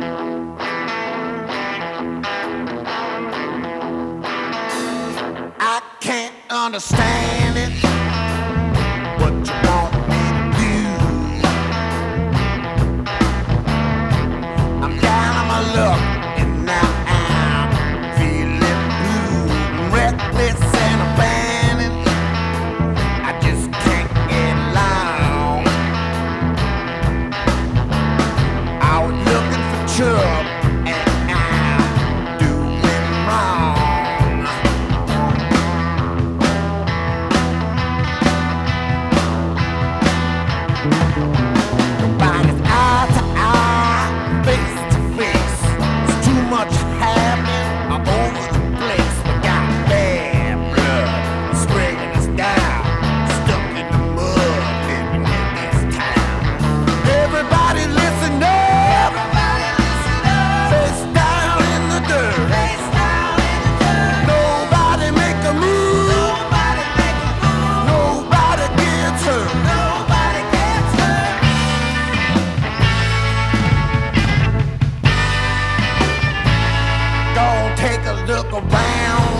I can't understand it. What you want me to do? I'm down on my luck and now I'm feeling blue. I'm reckless and abandoned. I just can't get along. I was looking for trouble and I'm doing wrong. Nobody's eye to eye, face to face. There's too much happening all over the place. We got bad blood spraying us down, stuck in the mud, living in this town. Everybody listen up. Everybody listen up. Face down in the dirt. Face down in the dirt. Nobody make a move. Nobody make a move. Nobody gets hurt. Nobody gets hurt. Don't take a look around.